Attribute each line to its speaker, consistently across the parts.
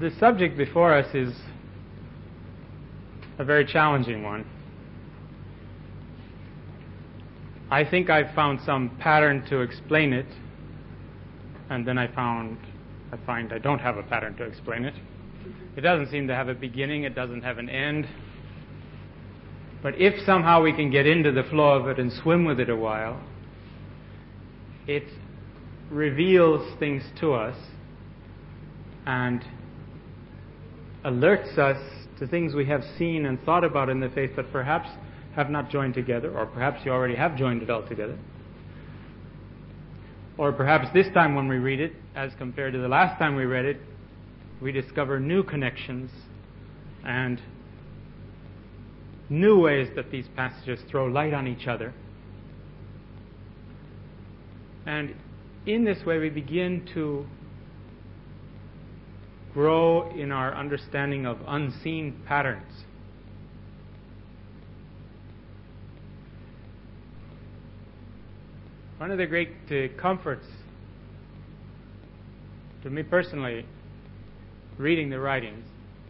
Speaker 1: The subject before us is a very challenging one. I think I've found some pattern to explain it, and then I find I don't have a pattern to explain it. It doesn't seem to have a beginning, it doesn't have an end. But if somehow we can get into the flow of it and swim with it a while, it reveals things to us and alerts us to things we have seen and thought about in the faith but perhaps have not joined together, or perhaps you already have joined it all together. Or perhaps this time when we read it, as compared to the last time we read it, we discover new connections and new ways that these passages throw light on each other. And in this way we begin to grow in our understanding of unseen patterns. One of the great comforts to me personally, reading the writings,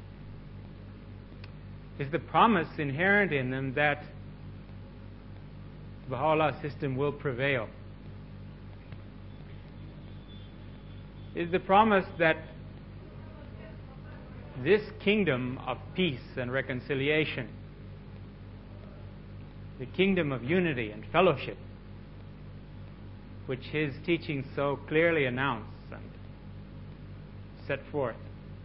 Speaker 1: is the promise inherent in them that Baha'u'llah's system will prevail. Is the promise that this kingdom of peace and reconciliation, the kingdom of unity and fellowship, which his teachings so clearly announce and set forth,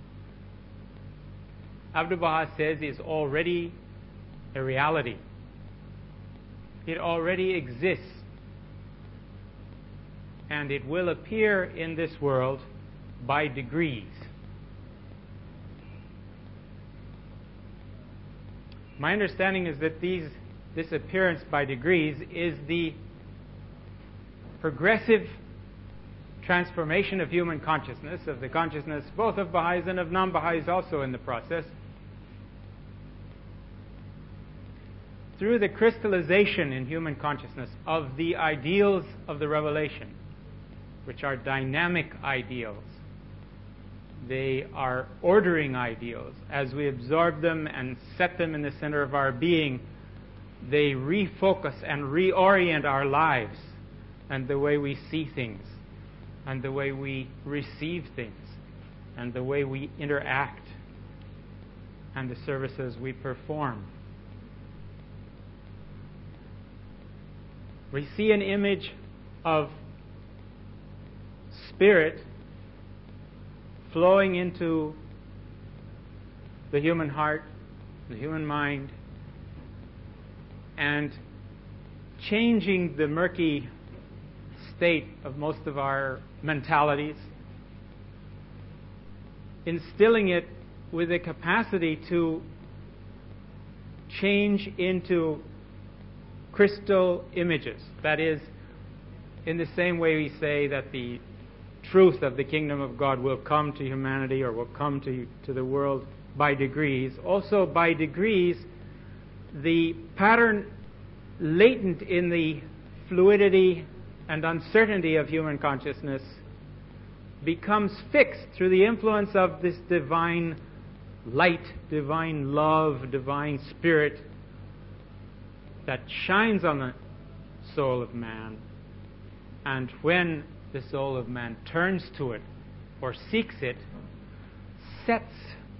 Speaker 1: Abdu'l-Baha says is already a reality. It already exists. And it will appear in this world by degrees. My understanding is that this appearance by degrees is the progressive transformation of human consciousness, of the consciousness both of Baha'is and of non-Baha'is also in the process, through the crystallization in human consciousness of the ideals of the revelation, which are dynamic ideals. They are ordering ideals. As we absorb them and set them in the center of our being, they refocus and reorient our lives and the way we see things and the way we receive things and the way we interact and the services we perform. We see an image of spirit flowing into the human heart, the human mind, and changing the murky state of most of our mentalities, instilling it with a capacity to change into crystal images. That is, in the same way we say that the truth of the kingdom of God will come to humanity or will come to the world by degrees, also by degrees the pattern latent in the fluidity and uncertainty of human consciousness becomes fixed through the influence of this divine light, divine love, divine spirit that shines on the soul of man. And when the soul of man turns to it or seeks it, sets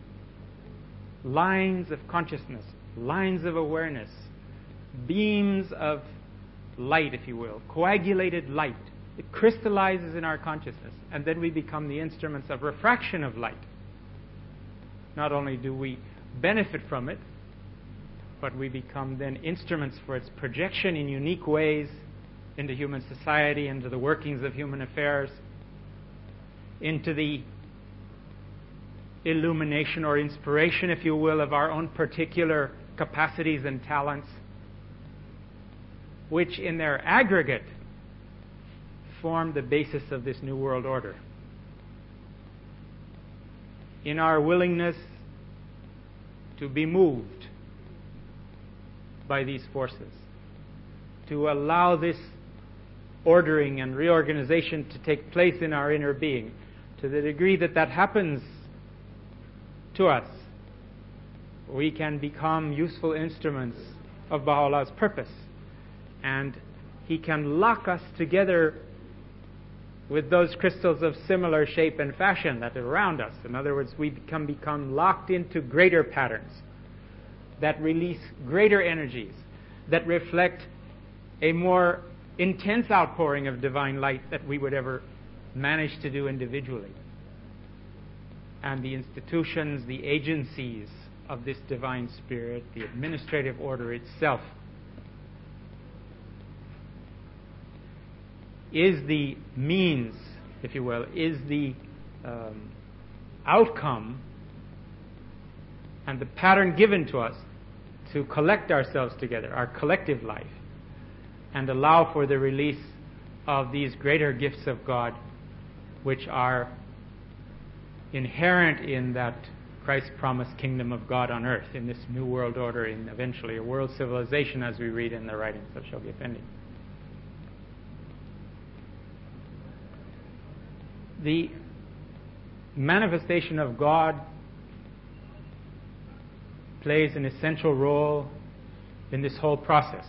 Speaker 1: lines of consciousness, lines of awareness, beams of light, if you will, coagulated light. It crystallizes in our consciousness, and then we become the instruments of refraction of light. Not only do we benefit from it, but we become then instruments for its projection in unique ways into human society, into the workings of human affairs, into the illumination or inspiration, if you will, of our own particular capacities and talents, which in their aggregate form the basis of this New World Order. In our willingness to be moved by these forces, to allow this ordering and reorganization to take place in our inner being, to the degree that that happens to us, we can become useful instruments of Baha'u'llah's purpose. And he can lock us together with those crystals of similar shape and fashion that are around us. In other words, we can become locked into greater patterns that release greater energies, that reflect a more intense outpouring of divine light that we would ever manage to do individually. And the institutions, the agencies of this divine spirit, the administrative order itself, is the means, if you will, is the outcome and the pattern given to us to collect ourselves together, our collective life, and allow for the release of these greater gifts of God, which are inherent in that Christ-promised kingdom of God on earth, in this new world order, in eventually a world civilization, as we read in the writings of Shoghi Effendi. The manifestation of God plays an essential role in this whole process.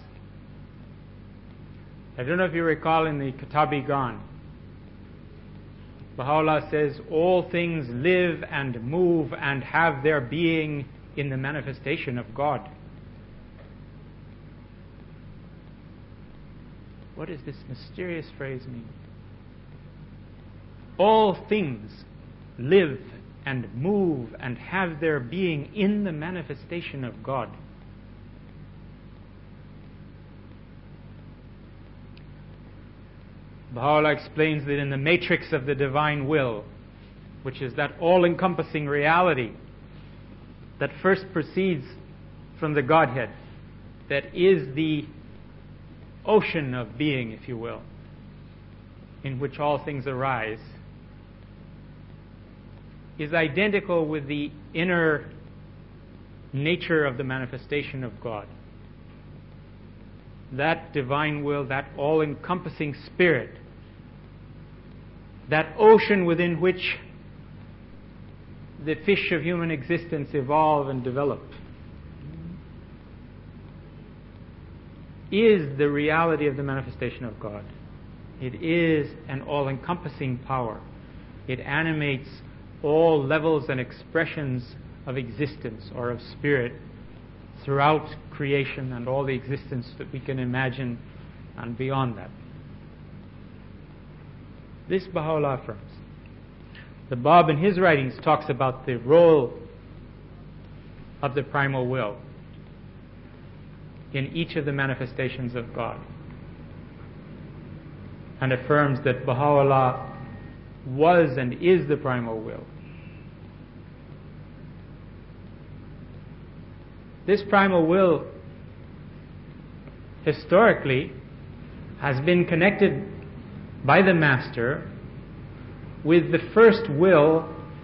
Speaker 1: I don't know if you recall in the Kitab-i-Gan, Baha'u'llah says, all things live and move and have their being in the manifestation of God. What does this mysterious phrase mean? All things live and move and have their being in the manifestation of God. Baha'u'llah explains that in the matrix of the divine will, which is that all-encompassing reality that first proceeds from the Godhead, that is the ocean of being, if you will, in which all things arise, is identical with the inner nature of the manifestation of God. That divine will, that all-encompassing spirit, that ocean within which the fish of human existence evolve and develop, is the reality of the manifestation of God. It is an all-encompassing power. It animates all levels and expressions of existence or of spirit throughout creation and all the existence that we can imagine and beyond that. This Baha'u'llah affirms. The Bab in his writings talks about the role of the primal will in each of the manifestations of God, and affirms that Baha'u'llah was and is the primal will. This primal will historically has been connected by the Master with the first will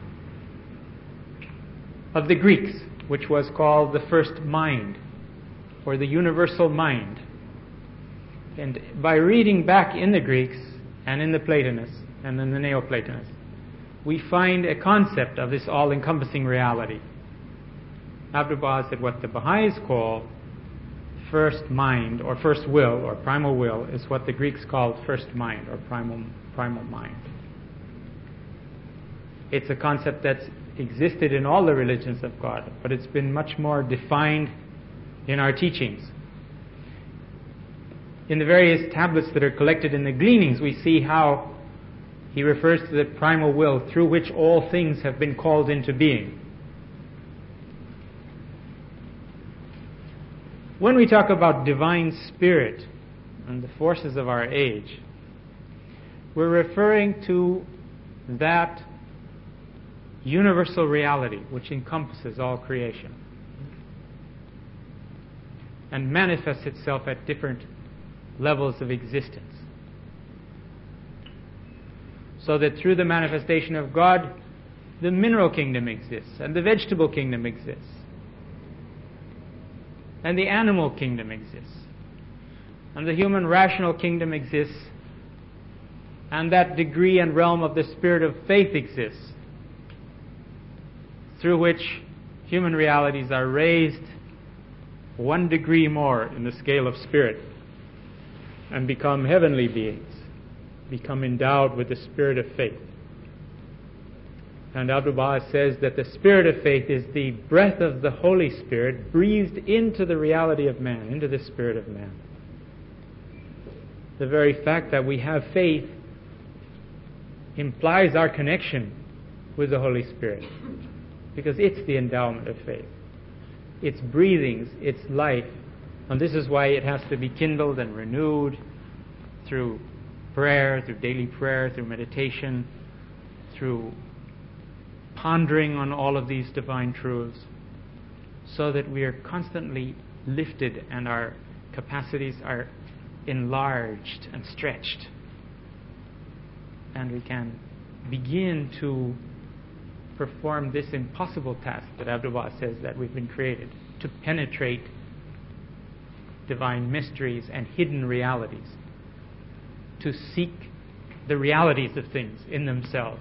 Speaker 1: of the Greeks, which was called the first mind, or the universal mind. And by reading back in the Greeks and in the Platonists and in the Neoplatonists, we find a concept of this all-encompassing reality. Abdu'l-Baha said what the Baha'is call first mind or first will or primal will is what the Greeks called first mind or primal mind. It's a concept that's existed in all the religions of God, but it's been much more defined in our teachings. In the various tablets that are collected in the Gleanings, we see how he refers to the primal will through which all things have been called into being. When we talk about divine spirit and the forces of our age, we're referring to that universal reality which encompasses all creation and manifests itself at different levels of existence. So that through the manifestation of God, the mineral kingdom exists, and the vegetable kingdom exists, and the animal kingdom exists, and the human rational kingdom exists, and that degree and realm of the spirit of faith exists, through which human realities are raised 1 degree more in the scale of spirit and become heavenly beings, become endowed with the spirit of faith. And Abdu'l-Baha says that the spirit of faith is the breath of the Holy Spirit breathed into the reality of man, into the spirit of man. The very fact that we have faith implies our connection with the Holy Spirit, because it's the endowment of faith. Its breathings, its life. And this is why it has to be kindled and renewed through prayer, through daily prayer, through meditation, through pondering on all of these divine truths, so that we are constantly lifted and our capacities are enlarged and stretched. And we can begin to perform this impossible task that Abdu'l-Baha says that we've been created, to penetrate divine mysteries and hidden realities, to seek the realities of things in themselves,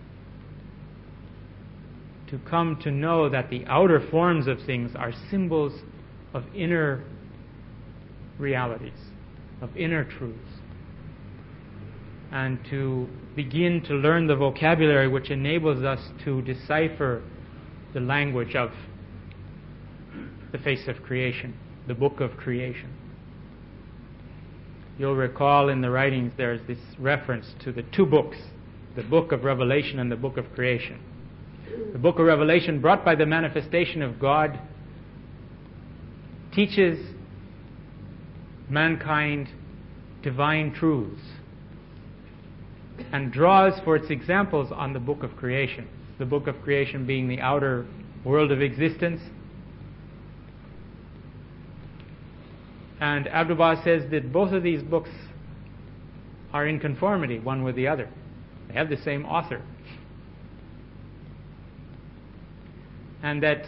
Speaker 1: to come to know that the outer forms of things are symbols of inner realities, of inner truths, and to begin to learn the vocabulary which enables us to decipher the language of the face of creation, the book of creation. You'll recall in the writings there's this reference to the 2 books, the book of Revelation and the book of creation. The book of Revelation, brought by the manifestation of God, teaches mankind divine truths and draws for its examples on the book of creation. The book of creation being the outer world of existence. And Abdu'l-Baha says that both of these books are in conformity one with the other. They have the same author. And that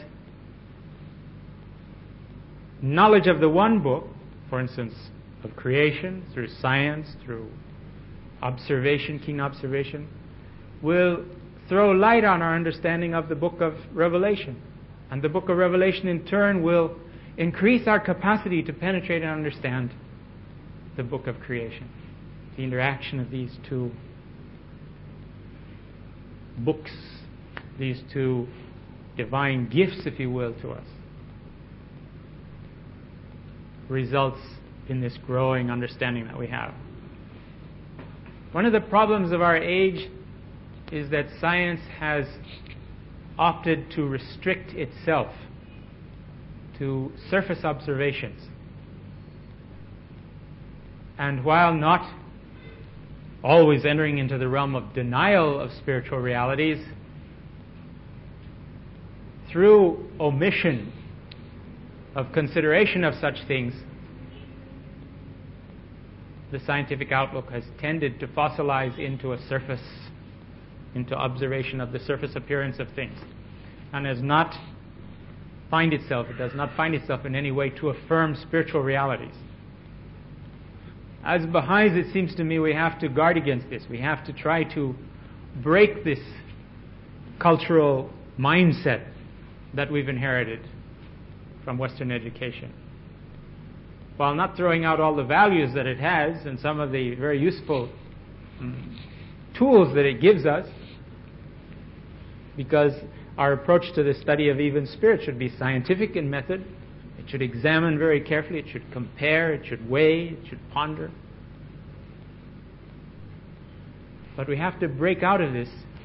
Speaker 1: knowledge of the one book, for instance, of creation, through science, through observation, keen observation, will throw light on our understanding of the book of Revelation. And the book of Revelation in turn will increase our capacity to penetrate and understand the book of creation. The interaction of these 2 books, these 2 divine gifts, if you will, to us, results in this growing understanding that we have. One of the problems of our age is that science has opted to restrict itself to surface observations. And while not always entering into the realm of denial of spiritual realities, through omission of consideration of such things, the scientific outlook has tended to fossilize into a surface, into observation of the surface appearance of things, and does not find itself in any way to affirm spiritual realities. As Baha'is, it seems to me, we have to guard against this. We have to try to break this cultural mindset that we've inherited from Western education, while not throwing out all the values that it has and some of the very useful tools that it gives us, because our approach to the study of even spirit should be scientific in method. It should examine very carefully, it should compare, it should weigh, it should ponder. But we have to break out of this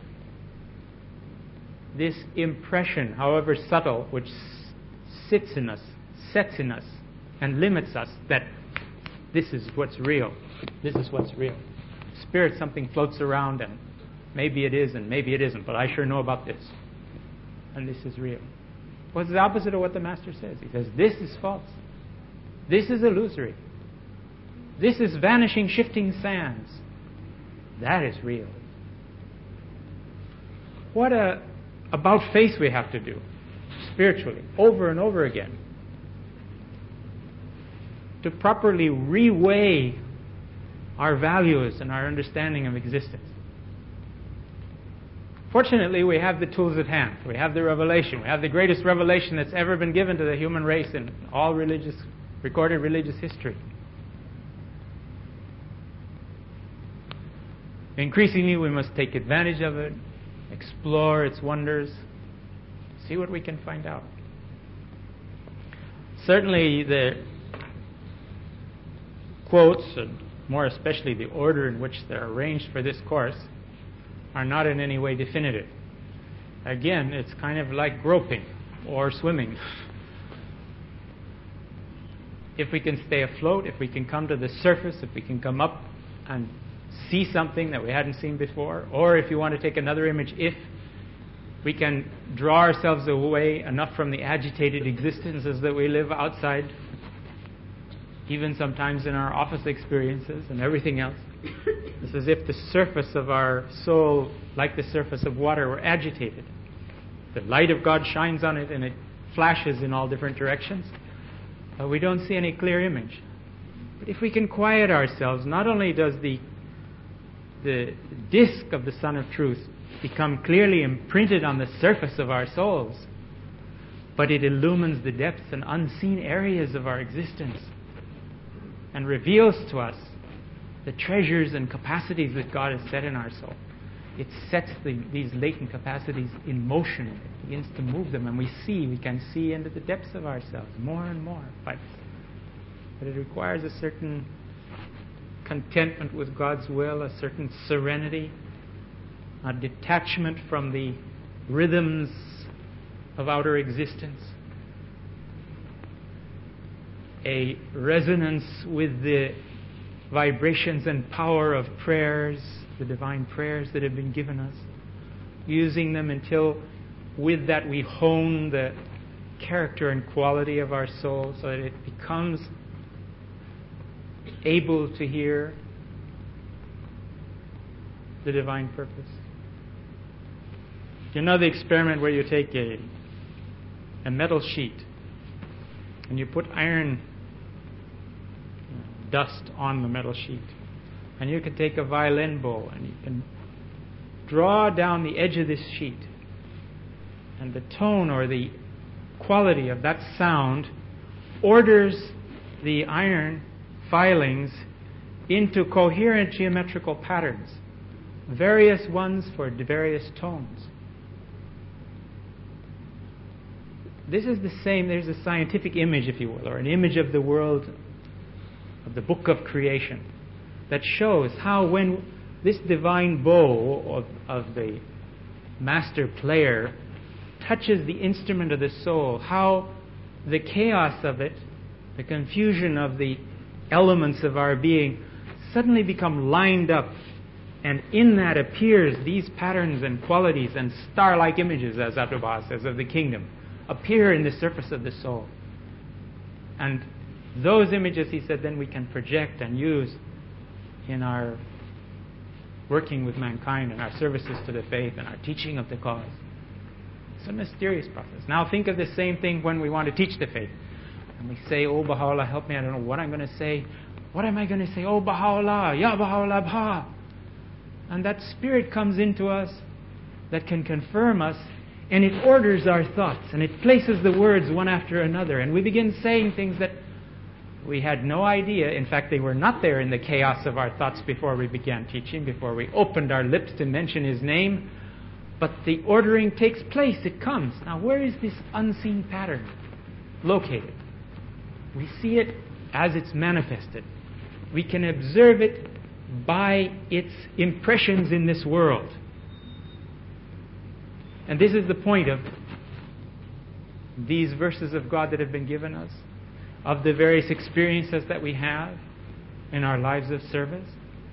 Speaker 1: impression, however subtle, which sets in us, and limits us, that this is what's real. This is what's real. Spirit, something floats around, and maybe it is and maybe it isn't, but I sure know about this. And this is real. Well, it's the opposite of what the Master says. He says, this is false. This is illusory. This is vanishing, shifting sands. That is real. What a about face we have to do, spiritually, over and over again, to properly reweigh our values and our understanding of existence. Fortunately, we have the tools at hand. We have the revelation. We have the greatest revelation that's ever been given to the human race in all recorded religious history. Increasingly, we must take advantage of it, explore its wonders, see what we can find out. Certainly, the quotes, and more especially the order in which they're arranged for this course, are not in any way definitive. Again, it's kind of like groping or swimming. If we can stay afloat, if we can come to the surface, if we can come up and see something that we hadn't seen before, or if you want to take another image, if we can draw ourselves away enough from the agitated existences that we live outside, even sometimes in our office experiences and everything else. It's as if the surface of our soul, like the surface of water, were agitated. The light of God shines on it and it flashes in all different directions, but we don't see any clear image. But if we can quiet ourselves, not only does the disk of the Sun of Truth become clearly imprinted on the surface of our souls, but it illumines the depths and unseen areas of our existence and reveals to us the treasures and capacities that God has set in our soul. It sets these latent capacities in motion. It begins to move them, and we can see into the depths of ourselves more and more. But it requires a certain contentment with God's will, a certain serenity, a detachment from the rhythms of outer existence, a resonance with the vibrations and power of prayers, the divine prayers that have been given us, using them until with that we hone the character and quality of our soul so that it becomes able to hear the divine purpose. You know the experiment where you take a metal sheet and you put iron dust on the metal sheet, and you can take a violin bow and you can draw down the edge of this sheet, and the tone or the quality of that sound orders the iron filings into coherent geometrical patterns, various ones for various tones. This is the same. There's a scientific image, if you will, or an image of the world, of the book of creation, that shows how when this divine bow of the master player touches the instrument of the soul, how the chaos of it, the confusion of the elements of our being suddenly become lined up, and in that appears these patterns and qualities and star-like images, as Abdu'l-Baha says, of the kingdom, appear in the surface of the soul. And those images, he said, then we can project and use in our working with mankind and our services to the faith and our teaching of the cause. It's a mysterious process. Now think of the same thing when we want to teach the faith. And we say, "Oh, Baha'u'llah, help me, I don't know what I'm going to say. What am I going to say? Oh, Baha'u'llah, Ya Baha'u'llah Baha." And that spirit comes into us that can confirm us, and it orders our thoughts, and it places the words one after another, and we begin saying things that we had no idea. In fact, they were not there in the chaos of our thoughts before we began teaching, before we opened our lips to mention His name. But the ordering takes place. It comes. Now, where is this unseen pattern located? We see it as it's manifested. We can observe it by its impressions in this world. And this is the point of these verses of God that have been given us, of the various experiences that we have in our lives of service.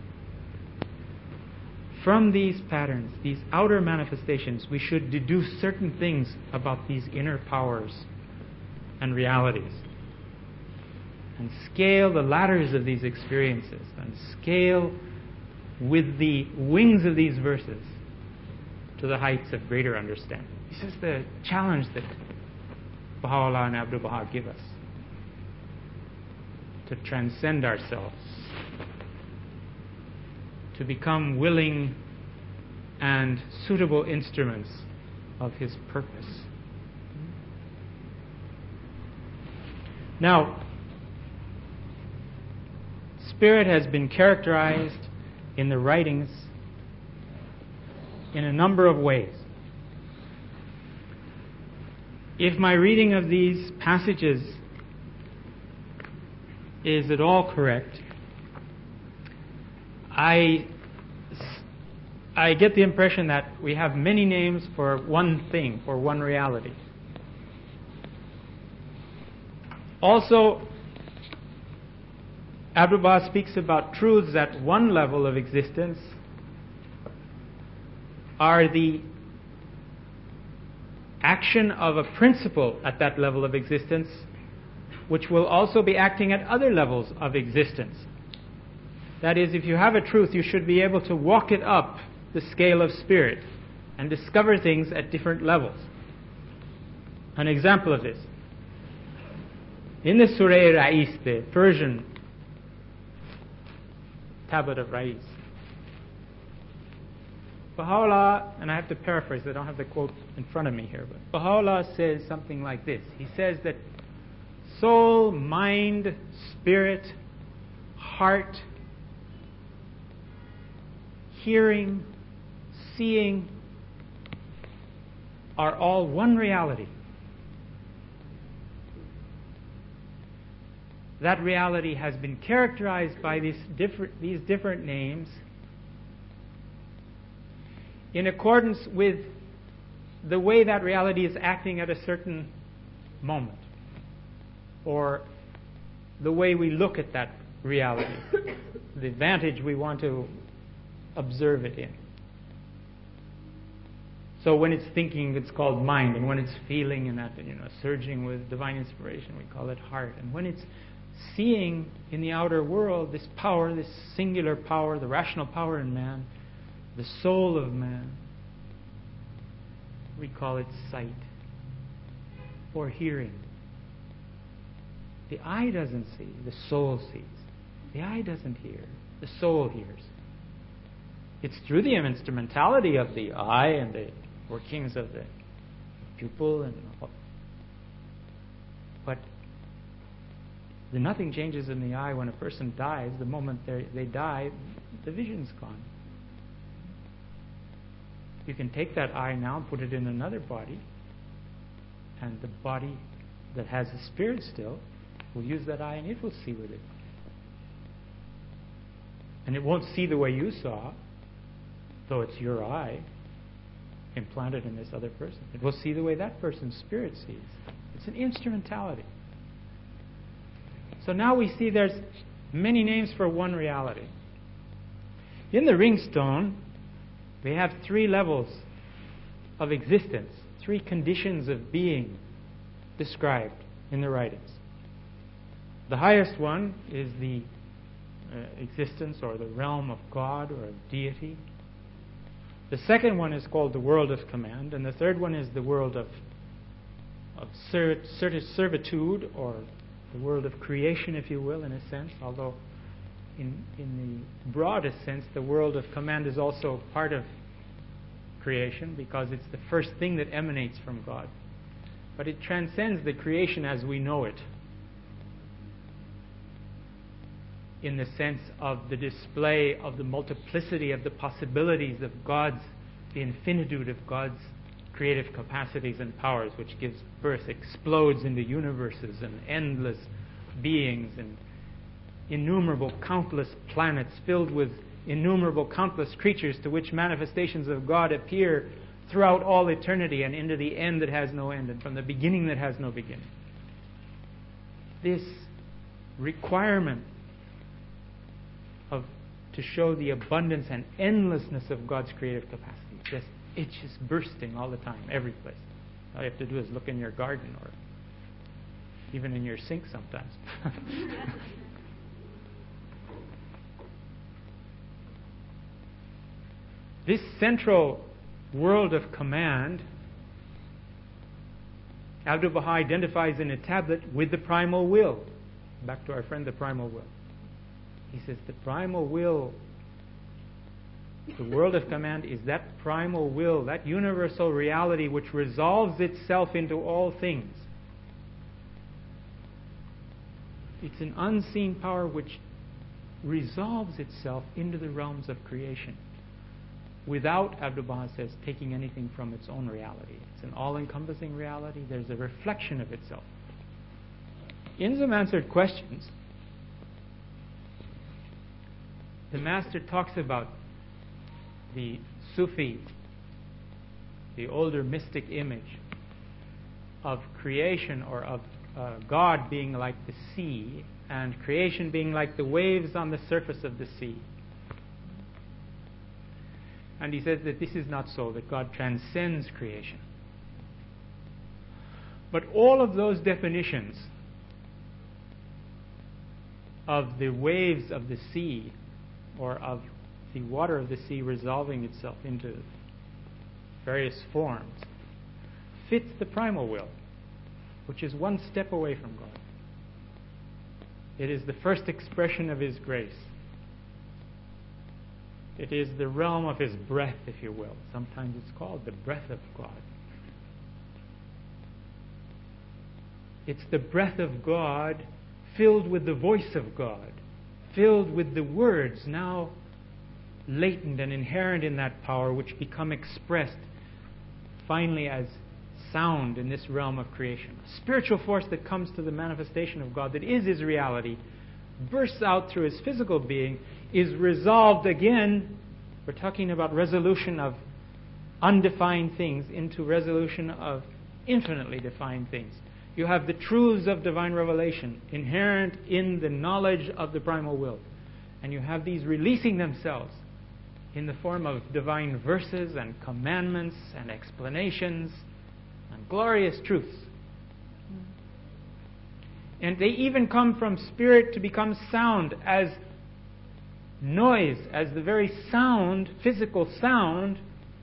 Speaker 1: From these patterns, these outer manifestations, we should deduce certain things about these inner powers and realities, and scale the ladders of these experiences, and scale with the wings of these verses to the heights of greater understanding. This is the challenge that Baha'u'llah and Abdu'l-Baha give us, to transcend ourselves, to become willing and suitable instruments of His purpose. Now, Spirit has been characterized in the writings in a number of ways. If my reading of these passages is at all correct, I get the impression that we have many names for one thing, for one reality. Also, Abdu'l-Baha speaks about truths at one level of existence are the action of a principle at that level of existence, which will also be acting at other levels of existence. That is, if you have a truth, you should be able to walk it up the scale of spirit and discover things at different levels. An example of this. In the Surah Rais, the Persian tablet of Rais, Baha'u'llah, and I have to paraphrase, I don't have the quote in front of me here, but Baha'u'llah says something like this. He says that soul, mind, spirit, heart, hearing, seeing are all one reality. That reality has been characterized by these different names in accordance with the way that reality is acting at a certain moment, or the way we look at that reality, the vantage we want to observe it in. So when it's thinking, it's called mind, and when it's feeling and that, surging with divine inspiration, we call it heart. And when it's seeing in the outer world, this power, this singular power, the rational power in man, the soul of man, we call it sight or hearing. The eye doesn't see, the soul sees. The eye doesn't hear, the soul hears. It's through the instrumentality of the eye and the workings of the pupil and all. But nothing changes in the eye when a person dies. The moment they die, the vision's gone. You can take that eye now and put it in another body, and the body that has a spirit still will use that eye and it will see with it. And it won't see the way you saw, though it's your eye implanted in this other person. It will see the way that person's spirit sees. It's an instrumentality. So now we see there's many names for one reality. In the ringstone, we have 3 levels of existence, 3 conditions of being described in the writings. The highest one is the existence or the realm of God or of deity. The second one is called the world of command, and the third one is the world of servitude, or the world of creation, if you will, in a sense, although in the broadest sense, the world of command is also part of creation because it's the first thing that emanates from God. But it transcends the creation as we know it, in the sense of the display of the multiplicity of the possibilities of the infinitude of God's creative capacities and powers, which gives birth, explodes into universes and endless beings and innumerable, countless planets filled with innumerable, countless creatures to which manifestations of God appear throughout all eternity and into the end that has no end and from the beginning that has no beginning. This requirement to show the abundance and endlessness of God's creative capacity it's just bursting all the time, every place. All you have to do is look in your garden or even in your sink sometimes. This central world of command, Abdu'l-Baha identifies in a tablet with the primal will. Back to our friend, the primal will. He says the primal will The world of command is that primal will, that universal reality which resolves itself into all things. It's an unseen power which resolves itself into the realms of creation without, Abdu'l-Baha says, taking anything from its own reality. It's an all-encompassing reality. There's a reflection of itself. In some answered questions, the Master talks about the Sufi, the older mystic image of creation, or of God being like the sea, and creation being like the waves on the surface of the sea. And he says that this is not so, that God transcends creation. But all of those definitions of the waves of the sea, or of the water of the sea resolving itself into various forms, fits the primal will, which is one step away from God. It is the first expression of His grace. It is the realm of His breath, if you will. Sometimes it's called the breath of God. It's the breath of God filled with the voice of God, filled with the words now latent and inherent in that power, which become expressed finally as sound in this realm of creation. A spiritual force that comes to the manifestation of God, that is His reality, bursts out through His physical being, is resolved again. We're talking about resolution of undefined things into resolution of infinitely defined things. You have the truths of divine revelation inherent in the knowledge of the primal will. And you have these releasing themselves in the form of divine verses and commandments and explanations and glorious truths. And they even come from spirit to become sound as noise, as the very sound, physical sound.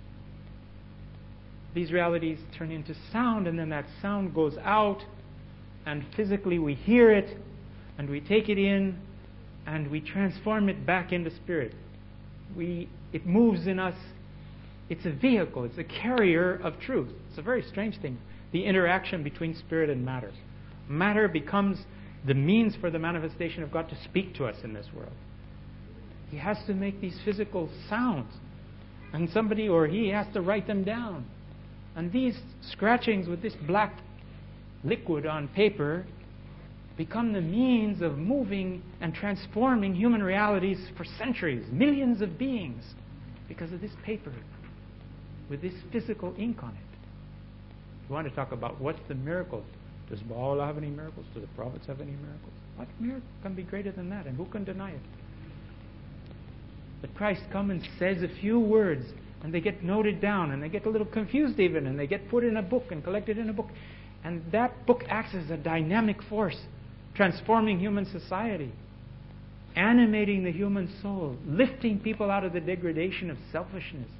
Speaker 1: These realities turn into sound, and then that sound goes out, and physically we hear it, and we take it in, and we transform it back into spirit. It moves in us. It's a vehicle. It's a carrier of truth. It's a very strange thing, the interaction between spirit and matter. Matter becomes the means for the manifestation of God to speak to us in this world. He has to make these physical sounds, and somebody or he has to write them down. And these scratchings with this black liquid on paper become the means of moving and transforming human realities for centuries, millions of beings, because of this paper with this physical ink on it. You want to talk about what's the miracle? Does Baha'u'llah have any miracles? Do the prophets have any miracles? What miracle can be greater than that? And who can deny it? But Christ comes and says a few words, and they get noted down, and they get a little confused even, and they get put in a book and collected in a book. And that book acts as a dynamic force, transforming human society, animating the human soul, lifting people out of the degradation of selfishness,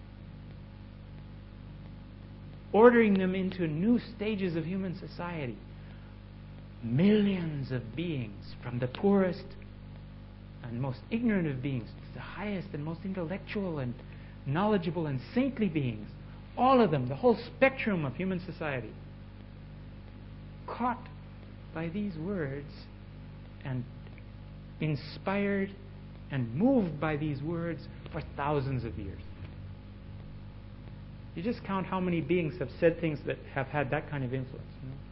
Speaker 1: ordering them into new stages of human society. Millions of beings, from the poorest and most ignorant of beings to the highest and most intellectual and knowledgeable and saintly beings, all of them, the whole spectrum of human society, caught by these words and inspired and moved by these words for thousands of years. You just count how many beings have said things that have had that kind of influence.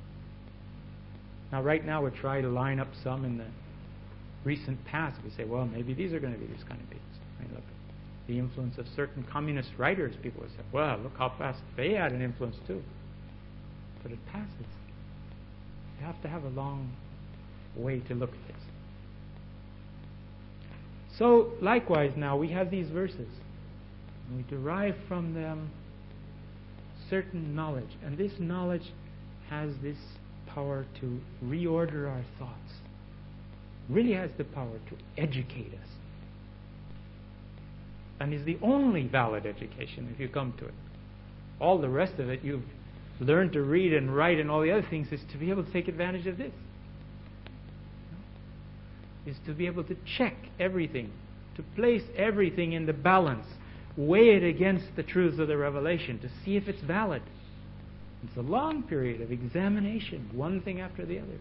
Speaker 1: Now, right now, we try to line up some in the recent past. We say, well, maybe these are going to be these kind of beings. I mean, look, the influence of certain communist writers, people would say, well, look how fast they had an influence too. But it passes. You have to have a long way to look at this. So, likewise, now we have these verses. And we derive from them certain knowledge. And this knowledge has this power to reorder our thoughts. Really has the power to educate us. And is the only valid education if you come to it. All the rest of it, you've learned to read and write and all the other things, is to be able to take advantage of this. Is to be able to check everything, to place everything in the balance weigh it against the truths of the revelation to see if it's valid. It's a long period of examination, one thing after the other.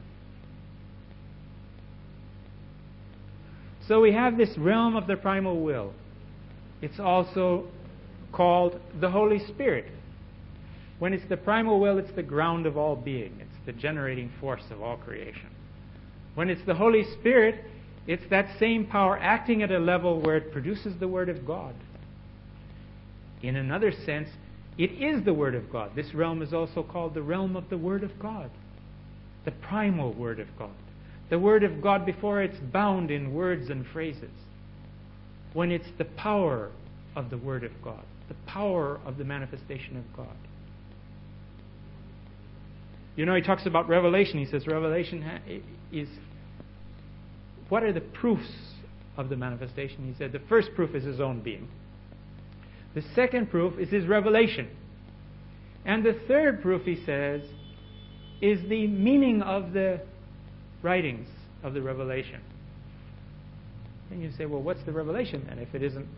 Speaker 1: So we have this realm of the primal will. It's also called the Holy Spirit. When it's the primal will, it's the ground of all being. It's the generating force of all creation. When it's the Holy Spirit, it's that same power acting at a level where it produces the Word of God. In another sense, it is the Word of God. This realm is also called the realm of the Word of God, the primal Word of God. The Word of God before it's bound in words and phrases. When it's the power of the Word of God, the power of the manifestation of God. You know, he talks about revelation. He says revelation is, what are the proofs of the manifestation? He said the first proof is his own being. The second proof is his revelation. And the third proof, he says, is the meaning of the writings of the revelation. And you say, well, what's the revelation then if it isn't?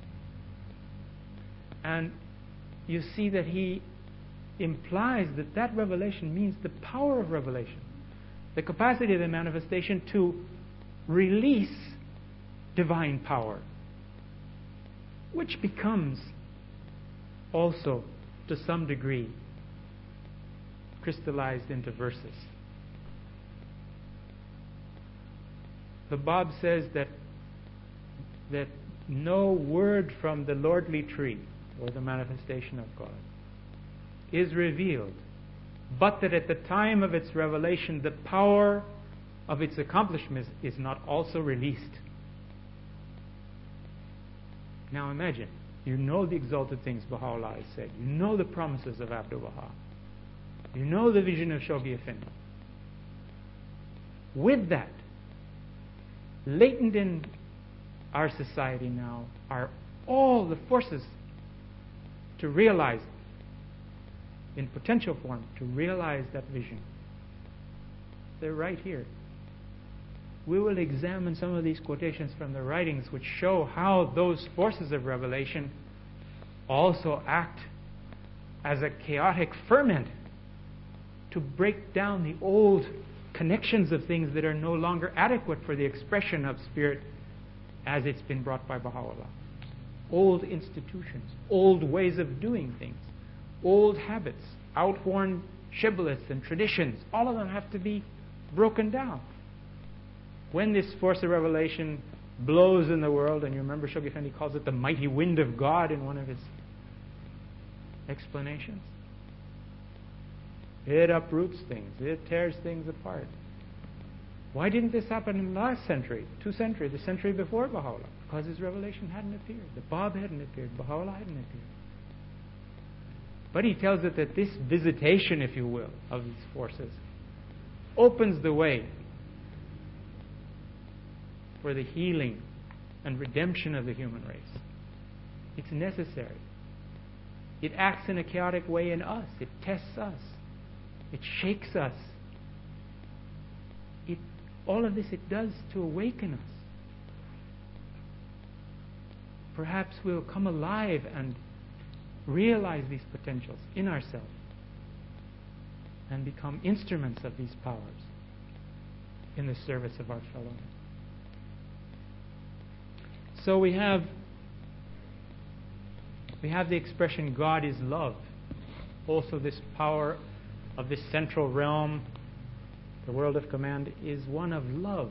Speaker 1: And you see that he implies that that revelation means the power of revelation, the capacity of the manifestation to release divine power, which becomes also, to some degree, crystallized into verses. The Bob says that no word from the lordly tree, or the manifestation of God, is revealed, but that at the time of its revelation, the power of its accomplishment is not also released. Now imagine, you know the exalted things Baha'u'llah has said. You know the promises of Abdu'l-Baha. You know the vision of Shoghi Effendi. With that, latent in our society now are all the forces to realize, in potential form, to realize that vision. They're right here. We will examine some of these quotations from the writings which show how those forces of revelation also act as a chaotic ferment to break down the old connections of things that are no longer adequate for the expression of spirit as it's been brought by Baha'u'llah. Old institutions, old ways of doing things, old habits, outworn shibboleths and traditions, all of them have to be broken down. When this force of revelation blows in the world, and you remember Shoghi Effendi calls it the mighty wind of God in one of his explanations, it uproots things, it tears things apart. Why didn't this happen in the last century, 2 centuries, the century before Baha'u'llah? Because his revelation hadn't appeared. The Bab hadn't appeared. Baha'u'llah hadn't appeared. But he tells it that this visitation, if you will, of these forces opens the way for the healing and redemption of the human race. It's necessary. It acts in a chaotic way in us. It tests us. It shakes us. All of this it does to awaken us. Perhaps we'll come alive and realize these potentials in ourselves and become instruments of these powers in the service of our fellow men. So we have the expression God is love. Also this power of this central realm, the world of command, is one of love.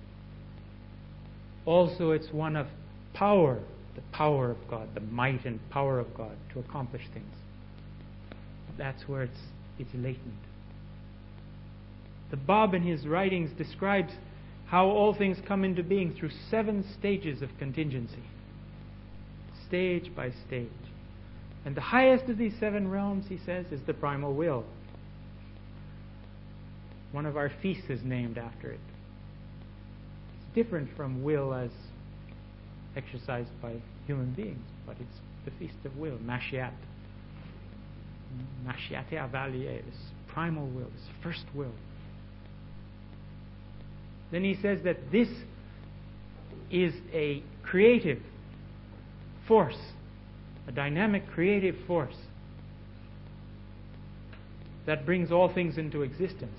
Speaker 1: Also it's one of power, the power of God, the might and power of God to accomplish things. That's where it's latent. The Bab in his writings describes how all things come into being through 7 stages of contingency, stage by stage. And the highest of these 7 realms, he says, is the primal will. One of our feasts is named after it. It's different from will as exercised by human beings, but it's the feast of will, Mashiat. Mashiat Avalier, this primal will, this first will. Then he says that this is a creative force a dynamic creative force that brings all things into existence.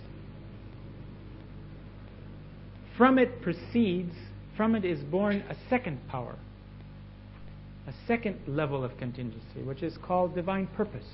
Speaker 1: From it is born a second power, a second level of contingency, which is called divine purpose.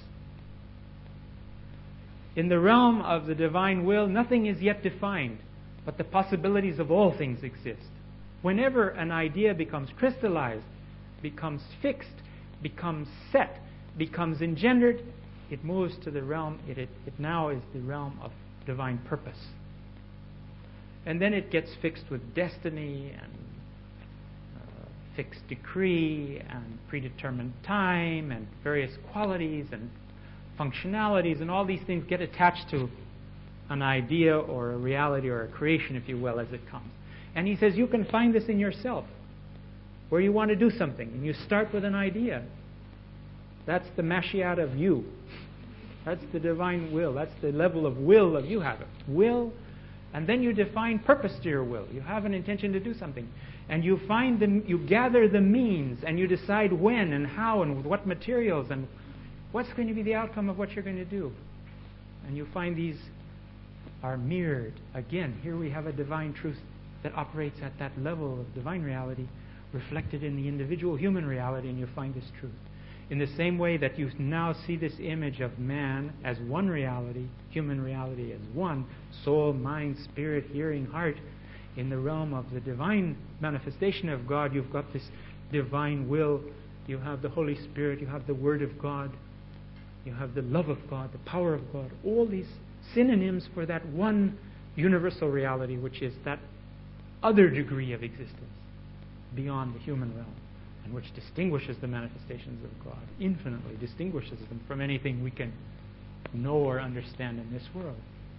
Speaker 1: In the realm of the divine will, nothing is yet defined, but the possibilities of all things exist. Whenever an idea becomes crystallized, becomes fixed, becomes set, becomes engendered, it moves to the realm, it now is the realm of divine purpose. And then it gets fixed with destiny and fixed decree and predetermined time and various qualities and functionalities, and all these things get attached to an idea or a reality or a creation, if you will, as it comes. And he says you can find this in yourself, where you want to do something, and you start with an idea. That's the Mashiach of you. That's the divine will. That's the level of will that you have. Will, and then you define purpose to your will. You have an intention to do something. And you gather the means, and you decide when and how and with what materials and what's going to be the outcome of what you're going to do. And you find these are mirrored. Again, here we have a divine truth that operates at that level of divine reality, reflected in the individual human reality, and you find this truth. In the same way that you now see this image of man as one reality, human reality as one, soul, mind, spirit, hearing, heart, in the realm of the divine manifestation of God, you've got this divine will, you have the Holy Spirit, you have the Word of God, you have the love of God, the power of God, all these synonyms for that one universal reality, which is that other degree of existence beyond the human realm, and which distinguishes the manifestations of God, infinitely distinguishes them from anything we can know or understand in this world.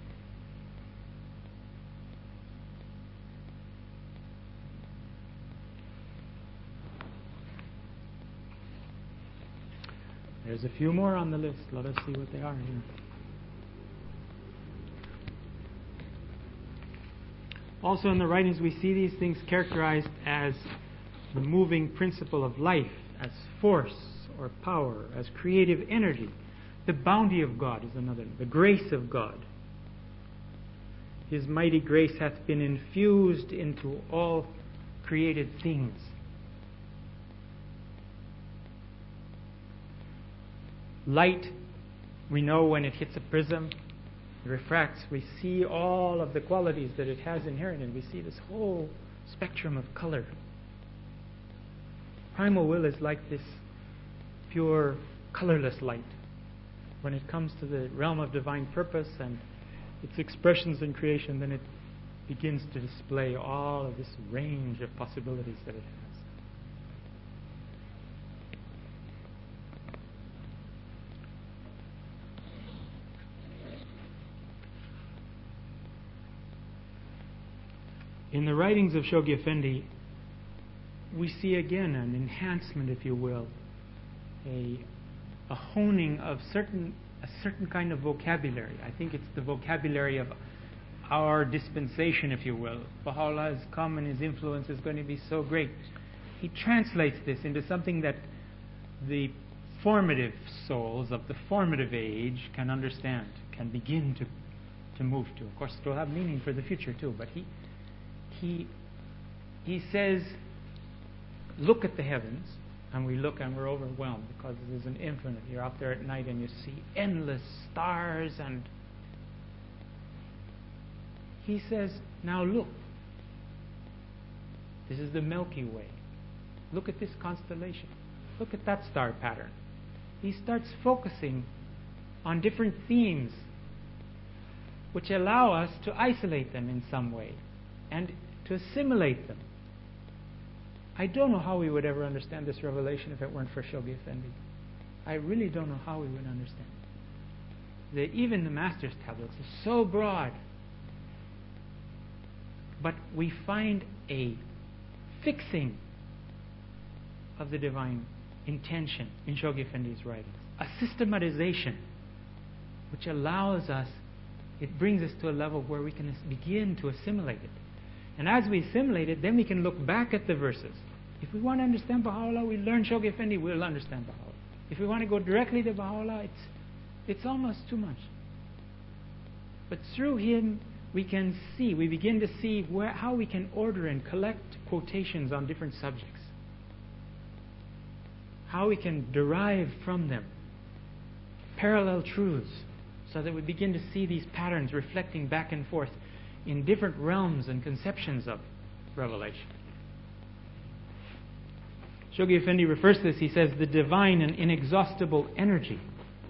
Speaker 1: There's a few more on the list. Let us see what they are here. Also in the writings we see these things characterized as the moving principle of life, as force or power, as creative energy. The bounty of God is another. The grace of God. His mighty grace hath been infused into all created things. Light, we know when it hits a prism, it refracts. We see all of the qualities that it has inherent, and we see this whole spectrum of color. Primal will is like this pure, colorless light. When it comes to the realm of divine purpose and its expressions in creation, then it begins to display all of this range of possibilities that it has. In the writings of Shoghi Effendi, we see again an enhancement, if you will, a honing of a certain kind of vocabulary. I think it's the vocabulary of our dispensation, if you will. Baha'u'llah has come and his influence is going to be so great. He translates this into something that the formative souls of the formative age can understand, can begin to move to. Of course, it will have meaning for the future too, but he says, look at the heavens, and we look and we're overwhelmed because it is an infinite. You're out there at night and you see endless stars, and he says, now look. This is the Milky Way. Look at this constellation. Look at that star pattern. He starts focusing on different themes which allow us to isolate them in some way and to assimilate them. I don't know how we would ever understand this revelation if it weren't for Shoghi Effendi. I really don't know how we would understand it. Even the Master's tablets are so broad. But we find a fixing of the divine intention in Shoghi Effendi's writings. A systematization which allows us, it brings us to a level where we can begin to assimilate it. And as we assimilate it, then we can look back at the verses. If we want to understand Baha'u'llah, we learn Shoghi Effendi, we'll understand Baha'u'llah. If we want to go directly to Baha'u'llah, it's almost too much. But through him, we begin to see how we can order and collect quotations on different subjects. How we can derive from them parallel truths, so that we begin to see these patterns reflecting back and forth in different realms and conceptions of revelation. Shoghi Effendi refers to this. He says, the divine and inexhaustible energy,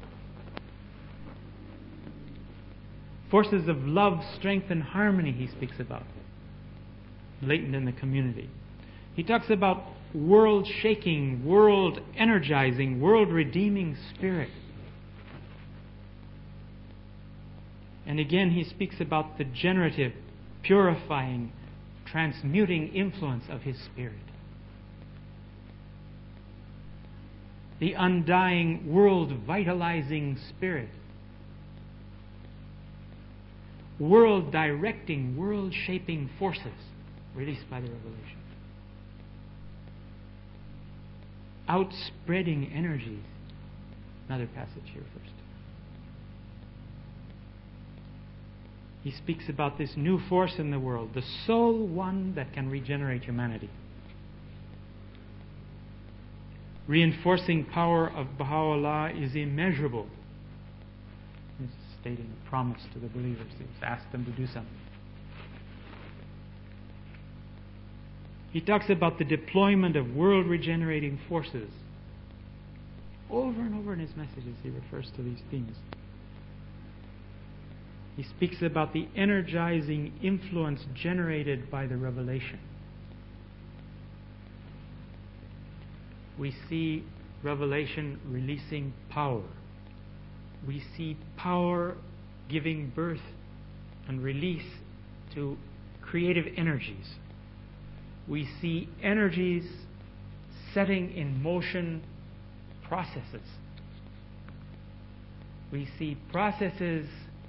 Speaker 1: forces of love, strength, and harmony, he speaks about, latent in the community. He talks about world-shaking, world-energizing, world-redeeming spirit. And again, he speaks about the generative, purifying, transmuting influence of his spirit. The undying, world-vitalizing spirit. World-directing, world-shaping forces released by the revelation. Outspreading energies. Another passage here first. He speaks about this new force in the world, the sole one that can regenerate humanity. Reinforcing power of Baha'u'llah is immeasurable. He's stating a promise to the believers. He's asked them to do something. He talks about the deployment of world-regenerating forces. Over and over in his messages, he refers to these themes. He speaks about the energizing influence generated by the revelation. We see revelation releasing power. We see power giving birth and release to creative energies. We see energies setting in motion processes. We see processes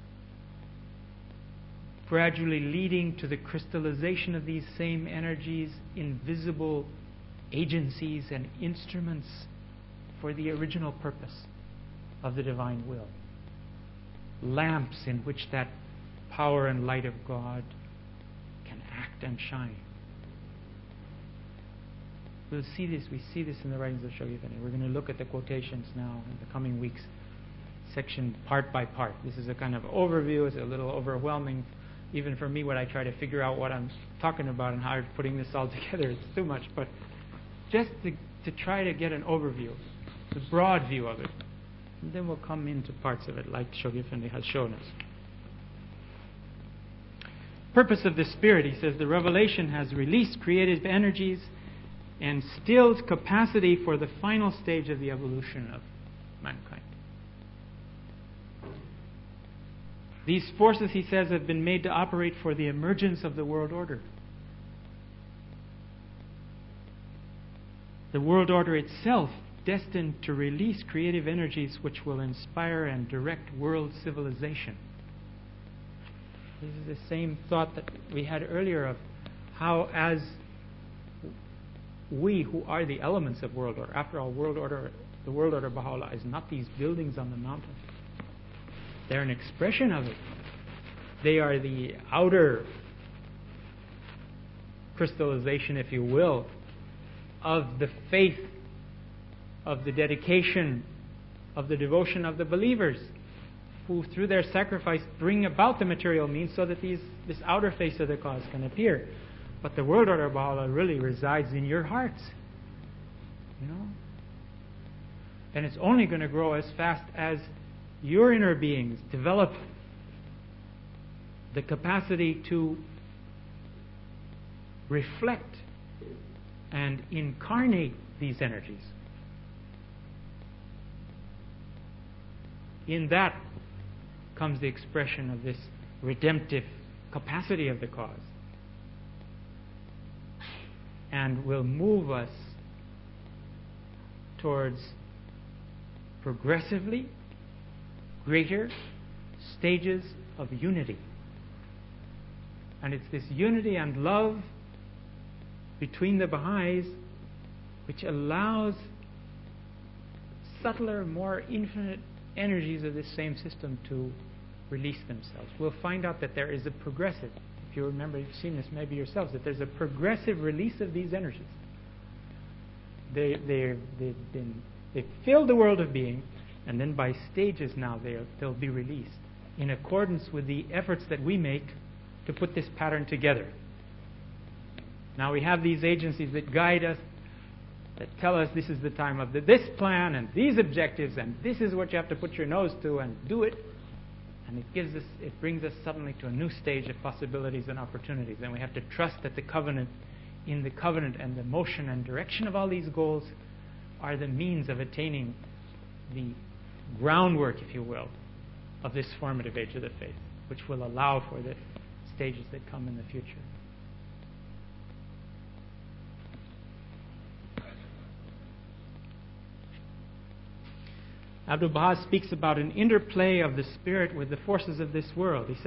Speaker 1: gradually leading to the crystallization of these same energies in visible agencies and instruments for the original purpose of the divine will. Lamps in which that power and light of God can act and shine. We'll see this. We see this in the writings of Shoghi Effendi. We're going to look at the quotations now in the coming weeks, section part by part. This is a kind of overview. It's a little overwhelming, even for me, when I try to figure out what I'm talking about and how I'm putting this all together. It's too much. But just to try to get an overview, the broad view of it. And then we'll come into parts of it, like Shoghi Effendi has shown us. Purpose of the Spirit, he says, the revelation has released creative energies and stilled capacity for the final stage of the evolution of mankind. These forces, he says, have been made to operate for the emergence of the world order. The world order itself destined to release creative energies which will inspire and direct world civilization. This is the same thought that we had earlier of how, as we who are the elements of world order, after all, the world order Baha'u'llah is not these buildings on the mountain. They're an expression of it. They are the outer crystallization, if you will, of the faith, of the dedication, of the devotion of the believers, who through their sacrifice bring about the material means so that this outer face of the cause can appear. But the world order of Baha'u'llah really resides in your hearts. You know? And it's only going to grow as fast as your inner beings develop the capacity to reflect and incarnate these energies. In that comes the expression of this redemptive capacity of the cause, and will move us towards progressively greater stages of unity. And it's this unity and love between the Baha'is which allows subtler, more infinite energies of this same system to release themselves. We'll find out that there is a progressive, if you remember, you've seen this maybe yourselves, that there's a progressive release of these energies. They've filled the world of being, and then by stages now they'll be released in accordance with the efforts that we make to put this pattern together. Now we have these agencies that guide us, that tell us this is the time of this plan and these objectives, and this is what you have to put your nose to and do it. And it brings us suddenly to a new stage of possibilities and opportunities. And we have to trust that in the covenant and the motion and direction of all these goals are the means of attaining the groundwork, if you will, of this formative age of the faith, which will allow for the stages that come in the future. Abdu'l-Baha speaks about an interplay of the spirit with the forces of this world. He says,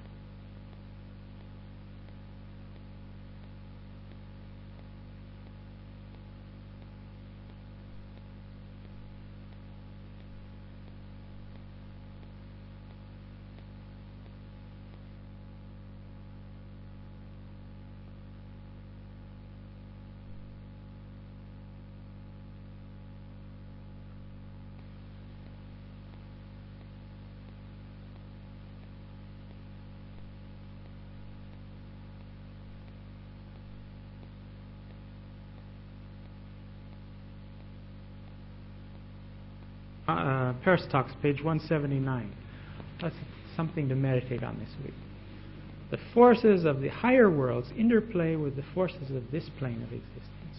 Speaker 1: Paris Talks, page 179. That's something to meditate on this week. The forces of the higher worlds interplay with the forces of this plane of existence.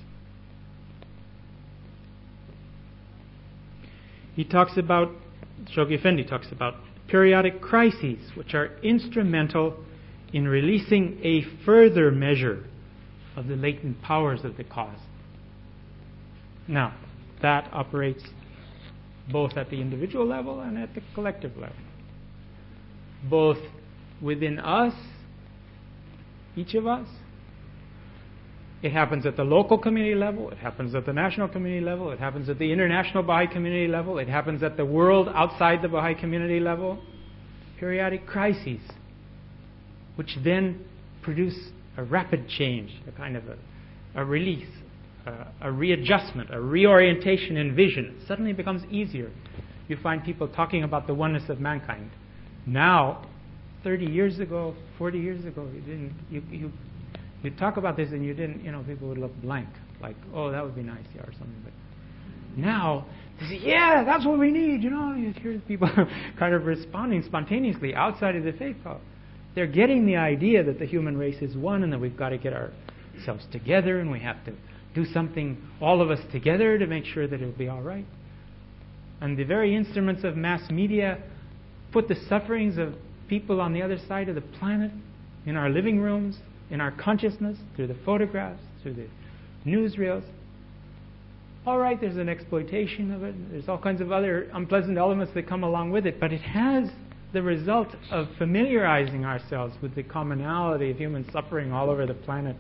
Speaker 1: Shoghi Effendi talks about periodic crises, which are instrumental in releasing a further measure of the latent powers of the cause. Now, that operates both at the individual level and at the collective level. Both within us, each of us. It happens at the local community level, it happens at the national community level, it happens at the international Baha'i community level, it happens at the world outside the Baha'i community level. Periodic crises, which then produce a rapid change, a kind of a release, a readjustment, a reorientation in vision. It suddenly becomes easier. You find people talking about the oneness of mankind. Now, 30 years ago, 40 years ago, you talk about this and you didn't, people would look blank, like, oh, that would be nice, or something. But now, they say, yeah, that's what we need, You hear people kind of responding spontaneously outside of the faith. They're getting the idea that the human race is one and that we've got to get ourselves together and we have to do something, all of us together, to make sure that it'll be all right. And the very instruments of mass media put the sufferings of people on the other side of the planet in our living rooms, in our consciousness, through the photographs, through the newsreels. All right, there's an exploitation of it. There's all kinds of other unpleasant elements that come along with it, but it has the result of familiarizing ourselves with the commonality of human suffering all over the planet.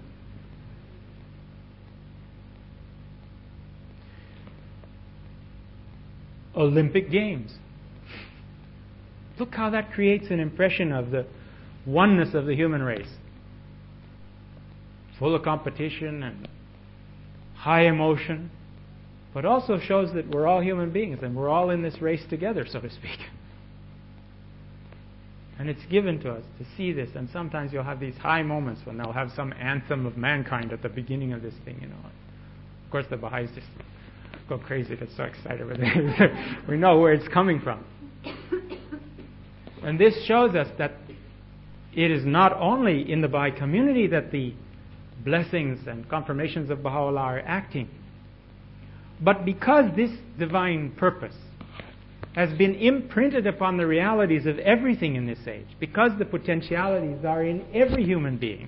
Speaker 1: Olympic Games. Look how that creates an impression of the oneness of the human race. Full of competition and high emotion, but also shows that we're all human beings and we're all in this race together, so to speak. And it's given to us to see this, and sometimes you'll have these high moments when they'll have some anthem of mankind at the beginning of this thing, Of course, the Baha'is just go crazy, get so excited with it. We know where it's coming from. And this shows us that it is not only in the Baha'i community that the blessings and confirmations of Baha'u'llah are acting, but because this divine purpose has been imprinted upon the realities of everything in this age, because the potentialities are in every human being,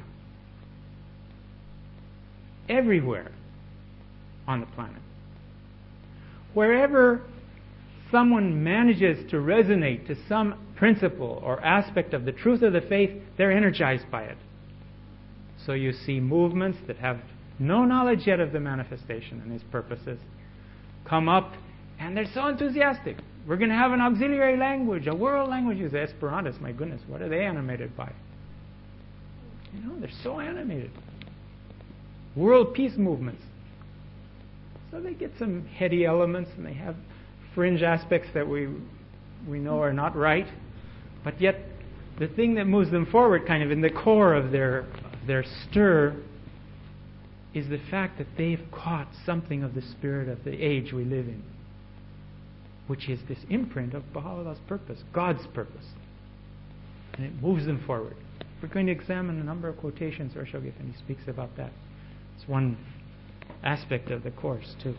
Speaker 1: everywhere on the planet. Wherever someone manages to resonate to some principle or aspect of the truth of the faith, they're energized by it. So you see movements that have no knowledge yet of the manifestation and His purposes come up And they're so enthusiastic. We're going to have an auxiliary language, a world language. The Esperantists, my goodness, what are they animated by? They're so animated. World peace movements. So they get some heady elements, and they have fringe aspects that we know are not right. But yet, the thing that moves them forward, kind of in the core of their stir, is the fact that they've caught something of the spirit of the age we live in, which is this imprint of Baha'u'llah's purpose, God's purpose. And it moves them forward. We're going to examine a number of quotations, Roshogif, and he speaks about that. It's one aspect of the course, too.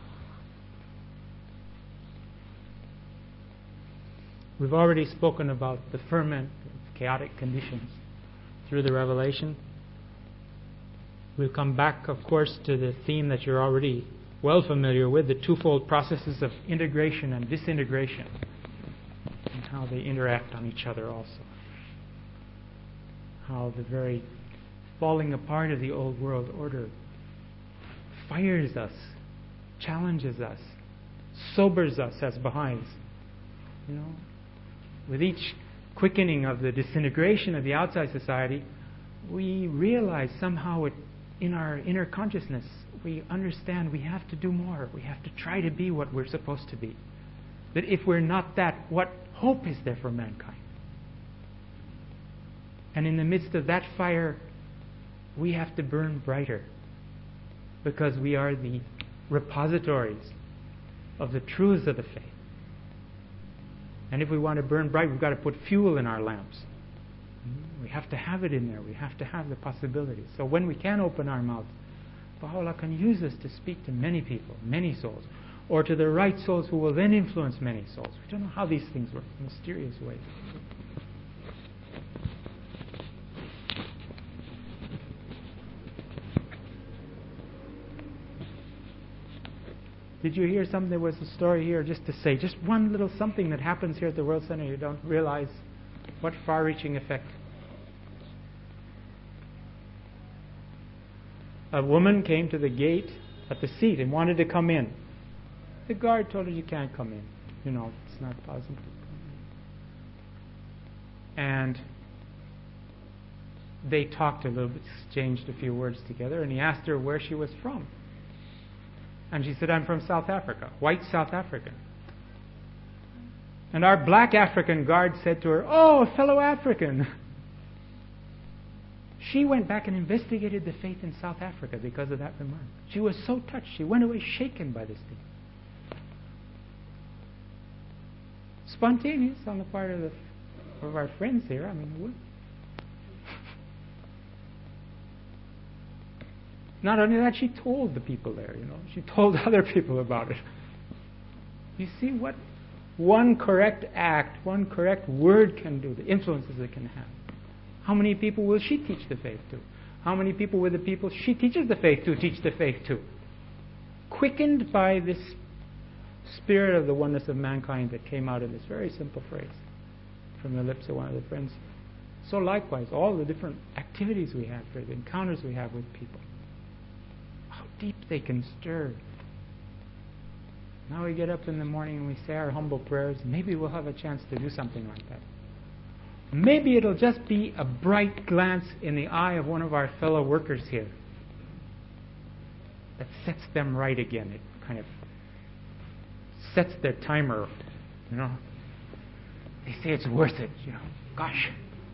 Speaker 1: We've already spoken about the ferment of chaotic conditions through the revelation. We'll come back, of course, to the theme that you're already well familiar with, the twofold processes of integration and disintegration, and how they interact on each other also. How the very falling apart of the old world order fires us, challenges us, sobers us as Baha'is. With each quickening of the disintegration of the outside society, we realize somehow in our inner consciousness, we understand we have to do more. We have to try to be what we're supposed to be. That if we're not that, what hope is there for mankind? And in the midst of that fire, we have to burn brighter, because we are the repositories of the truths of the faith. And if we want to burn bright, we've got to put fuel in our lamps. We have to have it in there. We have to have the possibilities. So when we can open our mouths, Baha'u'llah can use us to speak to many people, many souls, or to the right souls who will then influence many souls. We don't know how these things work, in mysterious ways. Did you hear something? There was a story here, just to say, just one little something that happens here at the World Center. You don't realize what far-reaching effect. A woman came to the gate at the seat and wanted to come in. The guard told her, you can't come in. It's not possible. And they talked a little bit, exchanged a few words together, and he asked her where she was from. And she said, I'm from South Africa, white South African. And our black African guard said to her, oh, a fellow African. She went back and investigated the faith in South Africa because of that remark. She was so touched. She went away shaken by this thing. Spontaneous on the part of our friends here. Not only that, she told the people there, She told other people about it. You see what one correct act, one correct word can do, the influences it can have. How many people will she teach the faith to? How many people will the people she teaches the faith to teach the faith to? Quickened by this spirit of the oneness of mankind that came out in this very simple phrase from the lips of one of the friends. So likewise, all the different activities we have here, the encounters we have with people, how deep they can stir. Now we get up in the morning and we say our humble prayers. Maybe we'll have a chance to do something like that. Maybe it'll just be a bright glance in the eye of one of our fellow workers here that sets them right again. It kind of sets their timer, They say it's worth it, Gosh,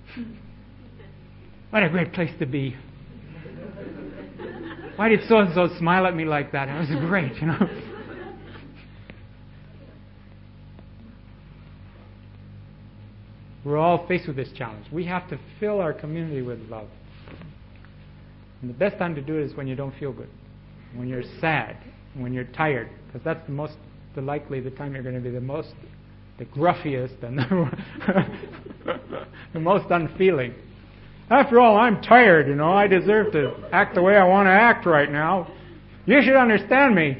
Speaker 1: what a great place to be. Why did so-and-so smile at me like that? It was great, We're all faced with this challenge. We have to fill our community with love. And the best time to do it is when you don't feel good, when you're sad, when you're tired, because that's the time you're going to be the gruffiest and the most unfeeling. After all, I'm tired, I deserve to act the way I want to act right now. You should understand me.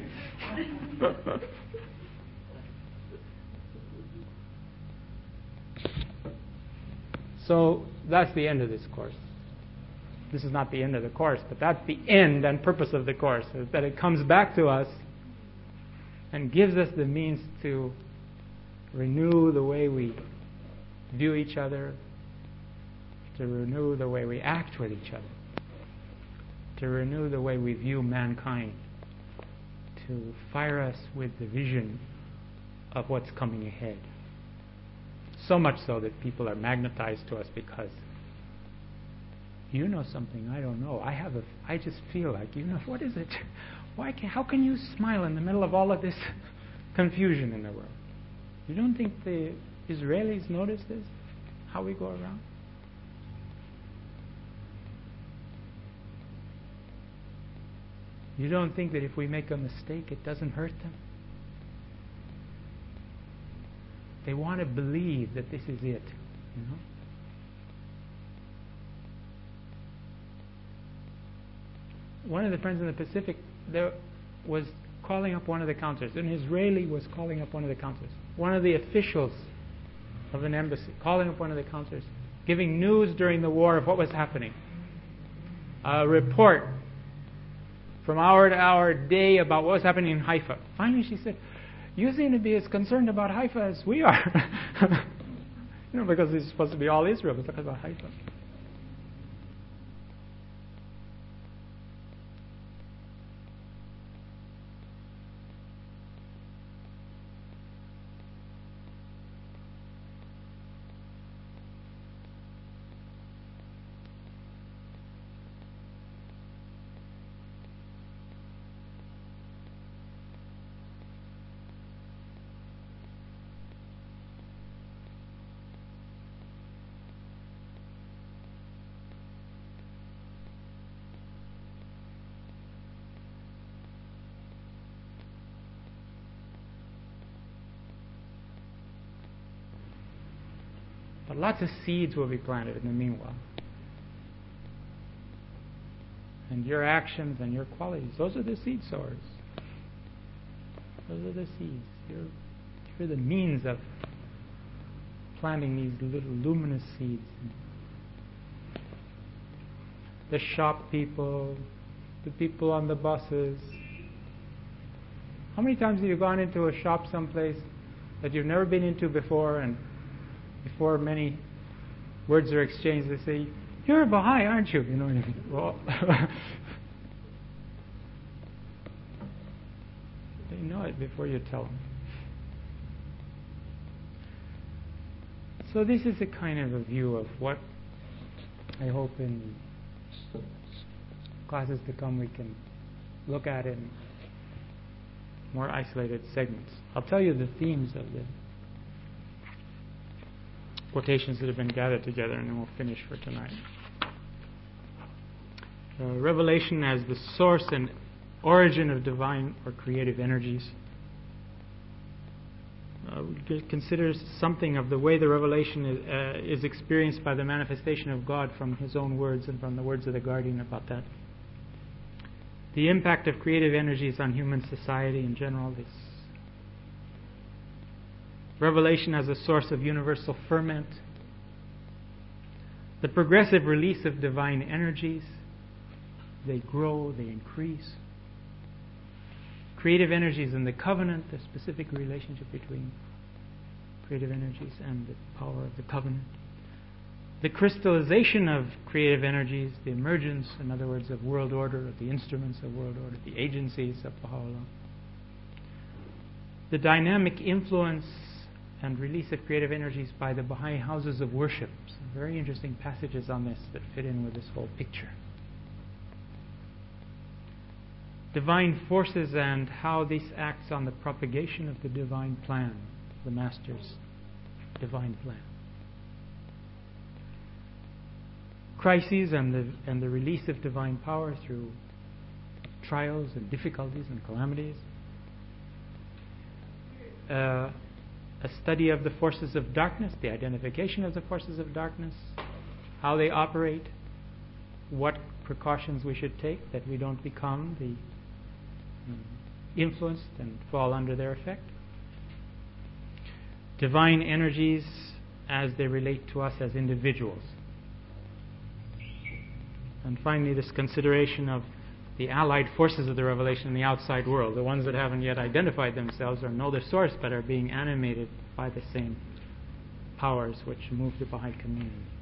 Speaker 1: So that's the end of this course. This is not the end of the course, but that's the end and purpose of the course, is that it comes back to us and gives us the means to renew the way we view each other, to renew the way we act with each other, to renew the way we view mankind, to fire us with the vision of what's coming ahead. So much so that people are magnetized to us because you know something I don't know. I just feel like, what is it? How can you smile in the middle of all of this confusion in the world? You don't think the Israelis notice this? How we go around? You don't think that if we make a mistake, it doesn't hurt them? They want to believe that this is it, One of the friends in the Pacific was calling up one of the counselors. An Israeli was calling up one of the counselors. One of the officials of an embassy calling up one of the counselors, giving news during the war of what was happening. A report from hour to hour, day, about what was happening in Haifa. Finally she said, "You seem to be as concerned about Haifa as we are." Because it's supposed to be all Israel, but talking about Haifa. But lots of seeds will be planted in the meanwhile. And your actions and your qualities, those are the seed sowers. Those are the seeds. You're the means of planting these little luminous seeds. The shop people, the people on the buses. How many times have you gone into a shop someplace that you've never been into before, and before many words are exchanged, they say, "You're a Baha'i, aren't you?" Well, they know it before you tell them. So this is a kind of a view of what I hope in classes to come we can look at in more isolated segments. I'll tell you the themes of the quotations that have been gathered together, and then we'll finish for tonight. Revelation as the source and origin of divine or creative energies. We consider something of the way the revelation is experienced by the manifestation of God from His own words and from the words of the guardian about that. The impact of creative energies on human society in general. This revelation as a source of universal ferment. The progressive release of divine energies. They grow, they increase. Creative energies in the covenant, the specific relationship between creative energies and the power of the covenant. The crystallization of creative energies, the emergence, in other words, of world order, of the instruments of world order, the agencies of Baha'u'llah. The dynamic influence and release of creative energies by the Baha'i houses of worship. Some very interesting passages on this that fit in with this whole picture. Divine forces and how this acts on the propagation of the divine plan, the Master's divine plan. Crises and the release of divine power through trials and difficulties and calamities. A study of the forces of darkness, the identification of the forces of darkness, how they operate, what precautions we should take that we don't become the influenced and fall under their effect. Divine energies as they relate to us as individuals. And finally, this consideration of the allied forces of the revelation in the outside world, the ones that haven't yet identified themselves or know the source but are being animated by the same powers which move the Baha'i community.